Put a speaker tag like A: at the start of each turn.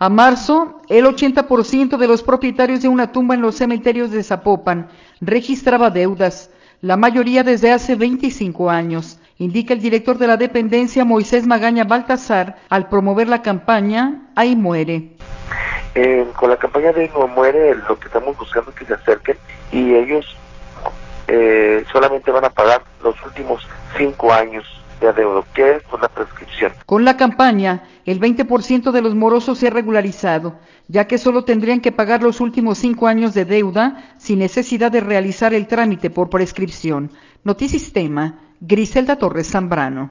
A: A marzo, el 80% de los propietarios de una tumba en los cementerios de Zapopan registraba deudas, la mayoría desde hace 25 años, indica el director de la dependencia Moisés Magaña Baltasar al promover la campaña Ahí Muere.
B: Con la campaña de No Muere, lo que estamos buscando es que se acerquen y ellos solamente van a pagar los últimos 5 años de adeudo, que es por la prescripción.
A: Con la campaña, el 20% de los morosos se ha regularizado, ya que solo tendrían que pagar los últimos 5 años de deuda sin necesidad de realizar el trámite por prescripción. Notisistema, Griselda Torres Zambrano.